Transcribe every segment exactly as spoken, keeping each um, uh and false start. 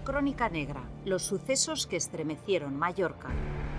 Crónica Negra, los sucesos que estremecieron Mallorca.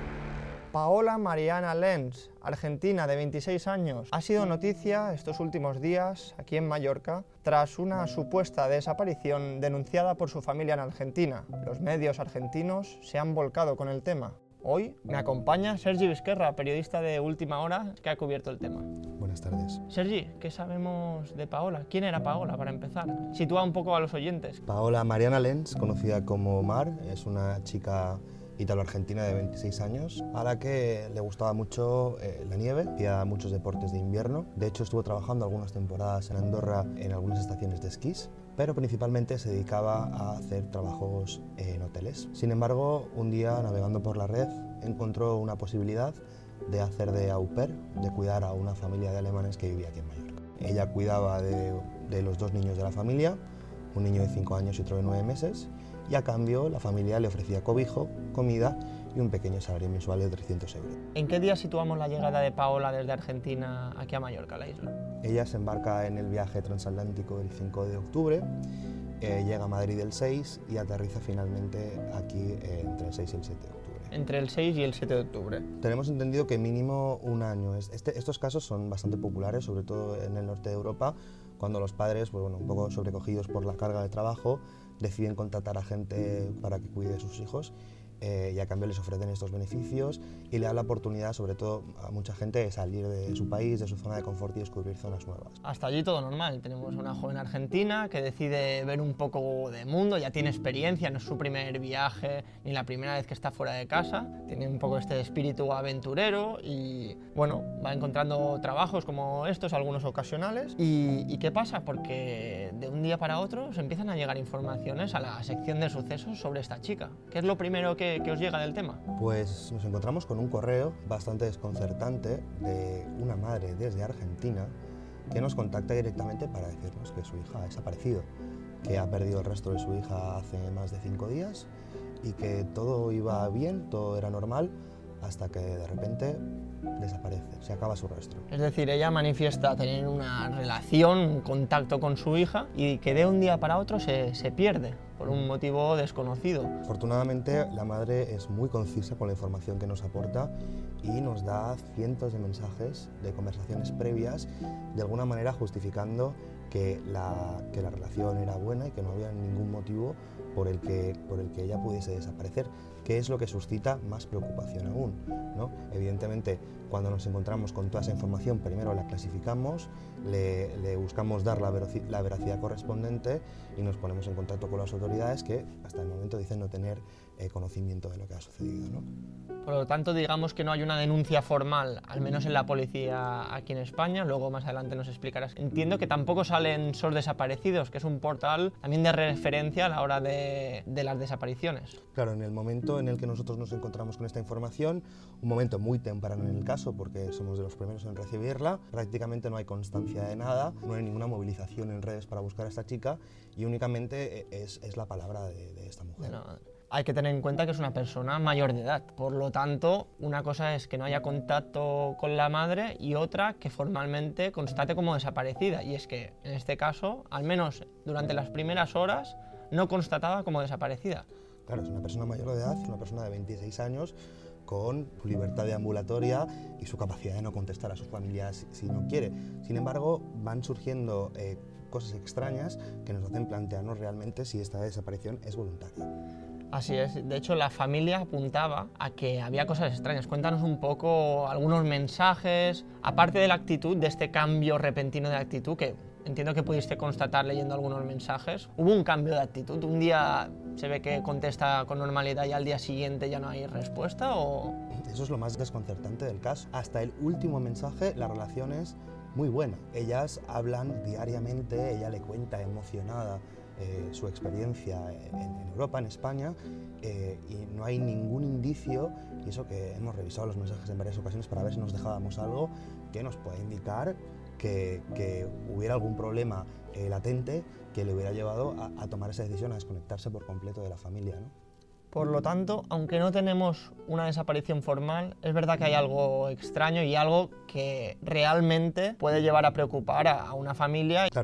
Paola Mariana Lenz, argentina de veintiséis años, ha sido noticia estos últimos días aquí en Mallorca tras una supuesta desaparición denunciada por su familia en Argentina. Los medios argentinos se han volcado con el tema. Hoy me acompaña Sergi Vizquerra, periodista de Última Hora, que ha cubierto el tema. Buenas tardes. Sergi, ¿qué sabemos de Paola? ¿Quién era Paola, para empezar? Sitúa un poco a los oyentes. Paola Mariana Lenz, conocida como Mar, es una chica italo-argentina de veintiséis años, a la que le gustaba mucho eh, la nieve, hacía muchos deportes de invierno. De hecho, estuvo trabajando algunas temporadas en Andorra en algunas estaciones de esquís, pero principalmente se dedicaba a hacer trabajos en hoteles. Sin embargo, un día, navegando por la red, encontró una posibilidad de hacer de au pair, de cuidar a una familia de alemanes que vivía aquí en Mallorca. Ella cuidaba de, de los dos niños de la familia, un niño de cinco años y otro de nueve meses, y a cambio la familia le ofrecía cobijo, comida y un pequeño salario mensual de trescientos euros. ¿En qué día situamos la llegada de Paola desde Argentina aquí a Mallorca, a la isla? Ella se embarca en el viaje transatlántico el cinco de octubre, eh, llega a Madrid el seis y aterriza finalmente aquí eh, entre el seis y el siete de octubre. Entre el seis y el siete de octubre. Tenemos entendido que mínimo un año. Este, estos casos son bastante populares, sobre todo en el norte de Europa, cuando los padres, pues bueno, un poco sobrecogidos por la carga de trabajo, deciden contratar a gente para que cuide de sus hijos eh, y a cambio les ofrecen estos beneficios y le dan la oportunidad, sobre todo a mucha gente, de salir de su país, de su zona de confort y descubrir zonas nuevas. Hasta allí todo normal. Tenemos una joven argentina que decide ver un poco de mundo, ya tiene experiencia, no es su primer viaje ni la primera vez que está fuera de casa, tiene un poco este espíritu aventurero y bueno, va encontrando trabajos como estos, algunos ocasionales. ¿Y, y qué pasa? Porque de un día para otro se empiezan a llegar informaciones a la sección de sucesos sobre esta chica. ¿Qué es lo primero que que os llega del tema? Pues nos encontramos con un correo bastante desconcertante de una madre desde Argentina que nos contacta directamente para decirnos que su hija ha desaparecido, que ha perdido el rastro de su hija hace más de cinco días y que todo iba bien, todo era normal, hasta que de repente desaparece, se acaba su rastro. Es decir, ella manifiesta tener una relación, un contacto con su hija y que de un día para otro se, se pierde por un motivo desconocido. Afortunadamente, la madre es muy concisa con la información que nos aporta y nos da cientos de mensajes de conversaciones previas, de alguna manera justificando que la, que la relación era buena y que no había ningún motivo por el que, por el que ella pudiese desaparecer, que es lo que suscita más preocupación aún, ¿no? Evidentemente, cuando nos encontramos con toda esa información, primero la clasificamos, le, le buscamos dar la, la veracidad correspondiente y nos ponemos en contacto con las autoridades que hasta el momento dicen no tener eh, conocimiento de lo que ha sucedido, ¿no? Por lo tanto, digamos que no hay una denuncia formal, al menos en la policía aquí en España, luego más adelante nos explicarás. Entiendo que tampoco salen S O S Desaparecidos, que es un portal también de referencia a la hora de, de las desapariciones. Claro, en el momento en el que nosotros nos encontramos con esta información, un momento muy temprano en el caso, porque somos de los primeros en recibirla, prácticamente no hay constancia de nada, no hay ninguna movilización en redes para buscar a esta chica y únicamente es, es la palabra de, de esta mujer. No. Hay que tener en cuenta que es una persona mayor de edad, por lo tanto, una cosa es que no haya contacto con la madre y otra que formalmente constate como desaparecida, y es que en este caso, al menos durante las primeras horas, no constataba como desaparecida. Claro, es una persona mayor de edad, una persona de veintiséis años, con su libertad de ambulatoria y su capacidad de no contestar a sus familias si no quiere. Sin embargo, van surgiendo eh, cosas extrañas que nos hacen plantearnos realmente si esta desaparición es voluntaria. Así es, de hecho la familia apuntaba a que había cosas extrañas. Cuéntanos un poco algunos mensajes, aparte de la actitud, de este cambio repentino de actitud, que entiendo que pudiste constatar leyendo algunos mensajes. ¿Hubo un cambio de actitud? ¿Un día se ve que contesta con normalidad y al día siguiente ya no hay respuesta? ¿O? Eso es lo más desconcertante del caso. Hasta el último mensaje la relación es muy buena. Ellas hablan diariamente, ella le cuenta emocionada Eh, su experiencia en, en Europa, en España, eh, y no hay ningún indicio, y eso que hemos revisado los mensajes en varias ocasiones para ver si nos dejábamos algo que nos pueda indicar que, que hubiera algún problema eh, latente que le hubiera llevado a, a tomar esa decisión, a desconectarse por completo de la familia, ¿no? Por lo tanto, aunque no tenemos una desaparición formal, es verdad que hay algo extraño y algo que realmente puede llevar a preocupar a, a una familia. Claro,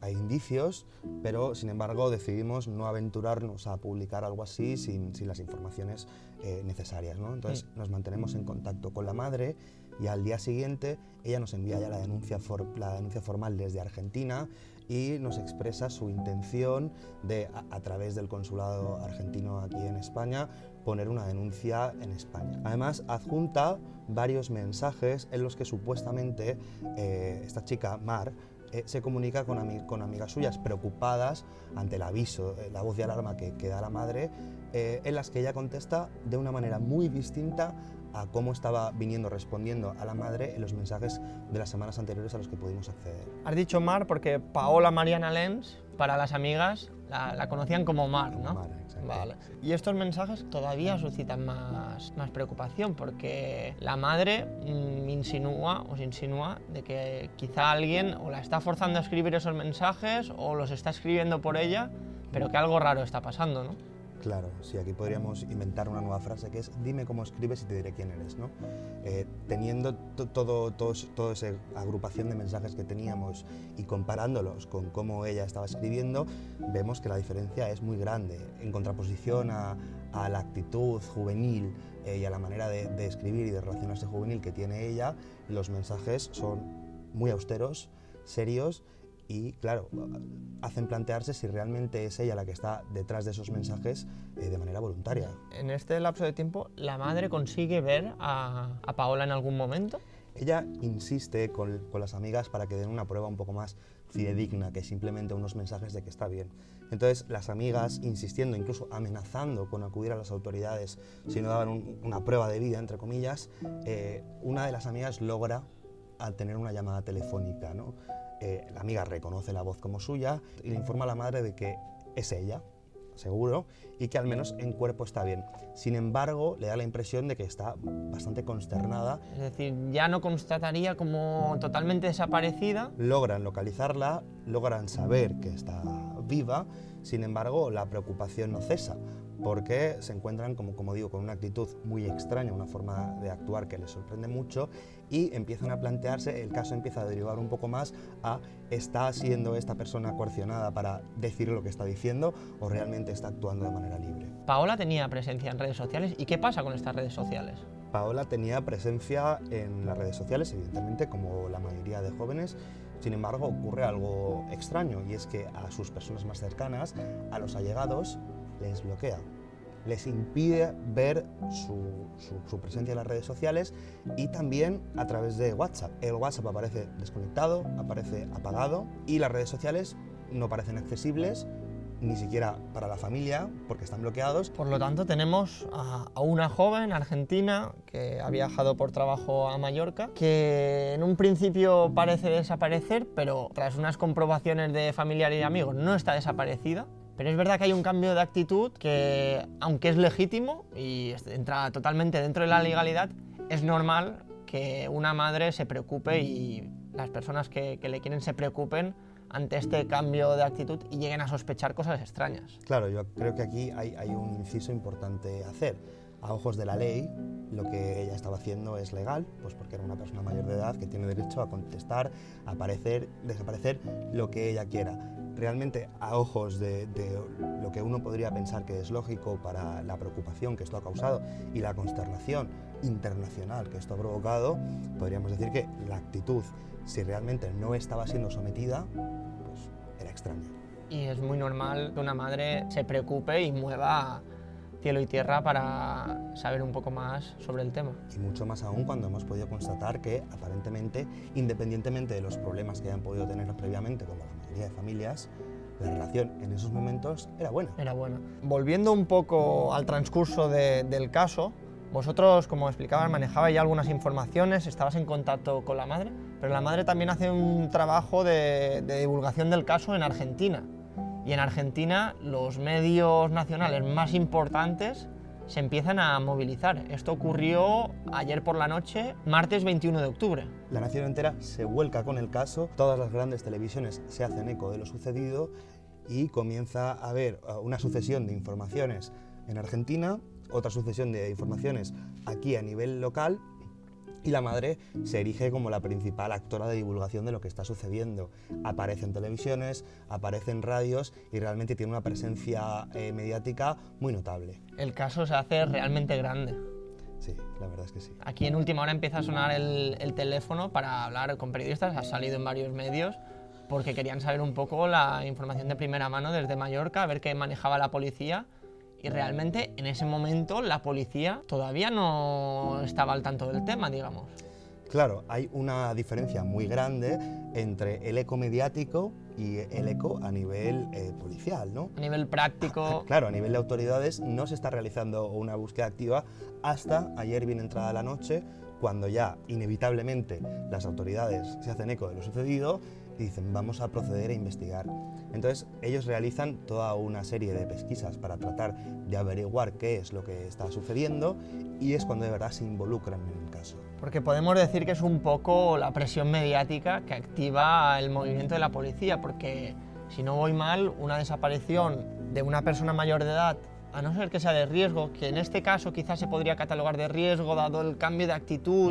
hay indicios, pero sin embargo decidimos no aventurarnos a publicar algo así sin, sin las informaciones eh, necesarias, ¿no? Entonces sí. nos mantenemos en contacto con la madre y al día siguiente ella nos envía ya la denuncia, for, la denuncia formal desde Argentina y nos expresa su intención de, a, a través del consulado argentino aquí en España, poner una denuncia en España. Además, adjunta varios mensajes en los que supuestamente eh, esta chica, Mar, eh, se comunica con, ami con amigas suyas preocupadas ante el aviso, eh, la voz de alarma que, que da la madre, eh, en las que ella contesta de una manera muy distinta a cómo estaba viniendo respondiendo a la madre en los mensajes de las semanas anteriores a los que pudimos acceder. Has dicho Mar porque Paola Mariana Lenz, para las amigas, la, la conocían como Mar, ¿no? Mar, exacto. Vale. Y estos mensajes todavía suscitan más, más preocupación porque la madre mmm, insinúa, os insinúa de que quizá alguien o la está forzando a escribir esos mensajes o los está escribiendo por ella, pero que algo raro está pasando, ¿no? Claro, sí, aquí podríamos inventar una nueva frase que es dime cómo escribes y te diré quién eres, ¿no? Eh, teniendo todo, todo, toda esa agrupación de mensajes que teníamos y comparándolos con cómo ella estaba escribiendo, vemos que la diferencia es muy grande, en contraposición a, a la actitud juvenil eh, y a la manera de, de escribir y de relacionarse juvenil que tiene ella, los mensajes son muy austeros, serios, y claro, hacen plantearse si realmente es ella la que está detrás de esos mensajes eh, de manera voluntaria. En este lapso de tiempo, ¿la madre consigue ver a, a Paola en algún momento? Ella insiste con, con las amigas para que den una prueba un poco más fidedigna que simplemente unos mensajes de que está bien. Entonces las amigas, insistiendo, incluso amenazando con acudir a las autoridades si no daban un, una prueba de vida, entre comillas, eh, una de las amigas logra a tener una llamada telefónica, ¿no? Eh, la amiga reconoce la voz como suya y le informa a la madre de que es ella, seguro, y que al menos en cuerpo está bien. Sin embargo, le da la impresión de que está bastante consternada. Es decir, ya no constataría como totalmente desaparecida. Logran localizarla, logran saber que está viva, sin embargo, la preocupación no cesa, porque se encuentran, como, como digo, con una actitud muy extraña, una forma de actuar que les sorprende mucho y empiezan a plantearse, el caso empieza a derivar un poco más a ¿está siendo esta persona coercionada para decir lo que está diciendo o realmente está actuando de manera libre? Paola tenía presencia en redes sociales. ¿Y qué pasa con estas redes sociales? Paola tenía presencia en las redes sociales, evidentemente, como la mayoría de jóvenes. Sin embargo, ocurre algo extraño y es que a sus personas más cercanas, a los allegados, les bloquea, les impide ver su, su, su presencia en las redes sociales y también a través de WhatsApp. El WhatsApp aparece desconectado, aparece apagado y las redes sociales no parecen accesibles ni siquiera para la familia porque están bloqueados. Por lo tanto, tenemos a, a una joven argentina que ha viajado por trabajo a Mallorca, que en un principio parece desaparecer, pero tras unas comprobaciones de familiares y amigos no está desaparecida. Pero es verdad que hay un cambio de actitud que, aunque es legítimo y entra totalmente dentro de la legalidad, es normal que una madre se preocupe y las personas que, que le quieren se preocupen ante este cambio de actitud y lleguen a sospechar cosas extrañas. Claro, yo creo que aquí hay, hay un inciso importante a hacer. A ojos de la ley, lo que ella estaba haciendo es legal, pues porque era una persona mayor de edad que tiene derecho a contestar, a aparecer, desaparecer, lo que ella quiera. Realmente, a ojos de, de lo que uno podría pensar que es lógico para la preocupación que esto ha causado y la consternación internacional que esto ha provocado, podríamos decir que la actitud, si realmente no estaba siendo sometida, pues era extraña. Y es muy normal que una madre se preocupe y mueva cielo y tierra para saber un poco más sobre el tema. Y mucho más aún cuando hemos podido constatar que, aparentemente, independientemente de los problemas que hayan podido tener previamente, como la mayoría de familias, la relación en esos momentos era buena. Era buena. Volviendo un poco al transcurso de, del caso, vosotros, como explicabas, manejabais ya algunas informaciones, estabas en contacto con la madre, pero la madre también hace un trabajo de, de divulgación del caso en Argentina. Y en Argentina los medios nacionales más importantes se empiezan a movilizar. Esto ocurrió ayer por la noche, martes veintiuno de octubre. La nación entera se vuelca con el caso, todas las grandes televisiones se hacen eco de lo sucedido y comienza a haber una sucesión de informaciones en Argentina, otra sucesión de informaciones aquí a nivel local y la madre se erige como la principal actora de divulgación de lo que está sucediendo. Aparece en televisiones, aparece en radios y realmente tiene una presencia eh, mediática muy notable. El caso se hace realmente grande. Sí, la verdad es que sí. Aquí en última hora empieza a sonar el, el teléfono para hablar con periodistas, ha salido en varios medios, porque querían saber un poco la información de primera mano desde Mallorca, a ver qué manejaba la policía. Y realmente en ese momento la policía todavía no estaba al tanto del tema, digamos. Claro, hay una diferencia muy grande entre el eco mediático y el eco a nivel eh, policial, ¿no? A nivel práctico... Claro, a nivel de autoridades no se está realizando una búsqueda activa hasta ayer bien entrada la noche, cuando ya inevitablemente las autoridades se hacen eco de lo sucedido y dicen vamos a proceder a investigar. Entonces ellos realizan toda una serie de pesquisas para tratar de averiguar qué es lo que está sucediendo y es cuando de verdad se involucran en el caso. Porque podemos decir que es un poco la presión mediática que activa el movimiento de la policía, porque si no voy mal, una desaparición de una persona mayor de edad, a no ser que sea de riesgo, que en este caso quizás se podría catalogar de riesgo dado el cambio de actitud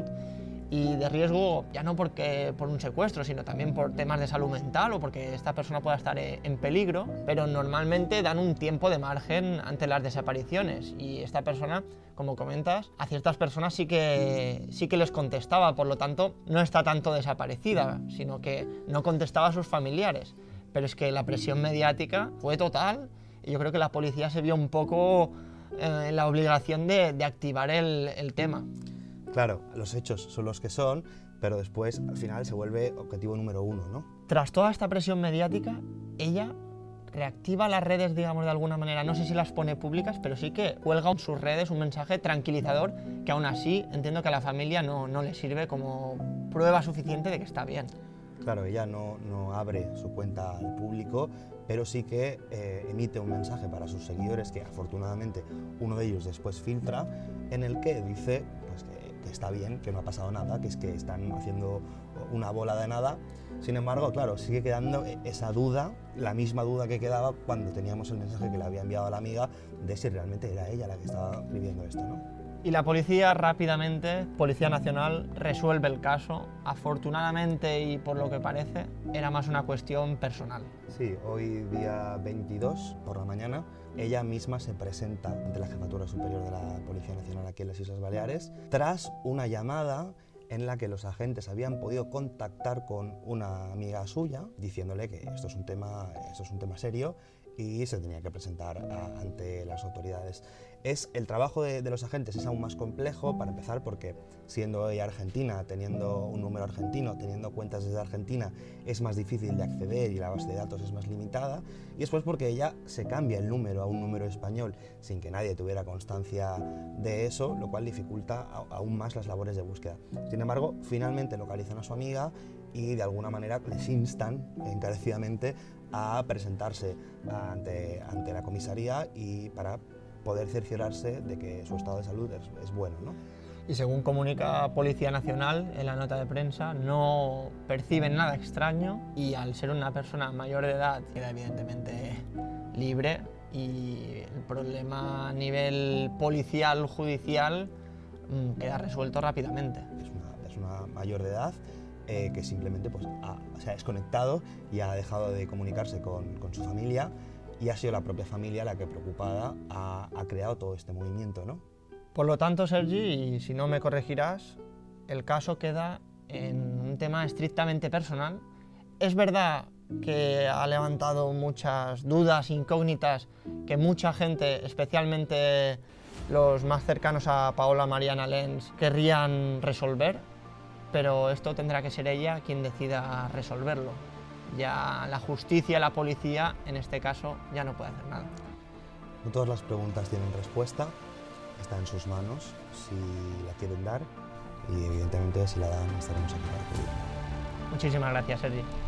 y de riesgo ya no porque por un secuestro, sino también por temas de salud mental o porque esta persona pueda estar en peligro, pero normalmente dan un tiempo de margen ante las desapariciones y esta persona, como comentas, a ciertas personas sí que, sí que les contestaba, por lo tanto no está tanto desaparecida, sino que no contestaba a sus familiares, pero es que la presión mediática fue total y yo creo que la policía se vio un poco eh, en la obligación de, de activar el, el tema. Claro, los hechos son los que son, pero después al final se vuelve objetivo número uno, ¿no? Tras toda esta presión mediática, ella reactiva las redes, digamos, de alguna manera. No sé si las pone públicas, pero sí que cuelga en sus redes un mensaje tranquilizador que aún así entiendo que a la familia no, no le sirve como prueba suficiente de que está bien. Claro, ella no, no abre su cuenta al público, pero sí que eh, emite un mensaje para sus seguidores que afortunadamente uno de ellos después filtra, en el que dice pues, que que está bien, que no ha pasado nada, que es que están haciendo una bola de nada. Sin embargo, claro, sigue quedando esa duda, la misma duda que quedaba cuando teníamos el mensaje que le había enviado a la amiga de si realmente era ella la que estaba escribiendo esto, ¿no? Y la policía rápidamente, Policía Nacional, resuelve el caso. Afortunadamente y por lo que parece, era más una cuestión personal. Sí, hoy día veintidós por la mañana, ella misma se presenta ante la Jefatura Superior de la Policía Nacional aquí en las Islas Baleares tras una llamada en la que los agentes habían podido contactar con una amiga suya diciéndole que esto es un tema, esto es un tema serio y se tenía que presentar a, ante las autoridades. Es, el trabajo de, de los agentes es aún más complejo, para empezar porque siendo ella argentina, teniendo un número argentino, teniendo cuentas desde Argentina, es más difícil de acceder y la base de datos es más limitada, y después porque ella se cambia el número a un número español sin que nadie tuviera constancia de eso, lo cual dificulta a, aún más las labores de búsqueda. Sin embargo, finalmente localizan a su amiga y de alguna manera les instan encarecidamente a presentarse ante, ante la comisaría y para poder cerciorarse de que su estado de salud es, es bueno, ¿no? Y según comunica Policía Nacional en la nota de prensa, no perciben nada extraño y al ser una persona mayor de edad queda evidentemente libre y el problema a nivel policial, judicial, queda resuelto rápidamente. Es una, es una mayor de edad eh, que simplemente pues, ha, se ha desconectado y ha dejado de comunicarse con, con su familia y ha sido la propia familia la que, preocupada, ha, ha creado todo este movimiento, ¿no? Por lo tanto, Sergi, y si no me corregirás, el caso queda en un tema estrictamente personal. Es verdad que ha levantado muchas dudas, incógnitas, que mucha gente, especialmente los más cercanos a Paola Mariana Lenz, querrían resolver, pero esto tendrá que ser ella quien decida resolverlo. Ya la justicia, la policía, en este caso, ya no puede hacer nada. No todas las preguntas tienen respuesta, está en sus manos si la quieren dar y evidentemente si la dan estaremos aquí para pedir. Muchísimas gracias, Sergi.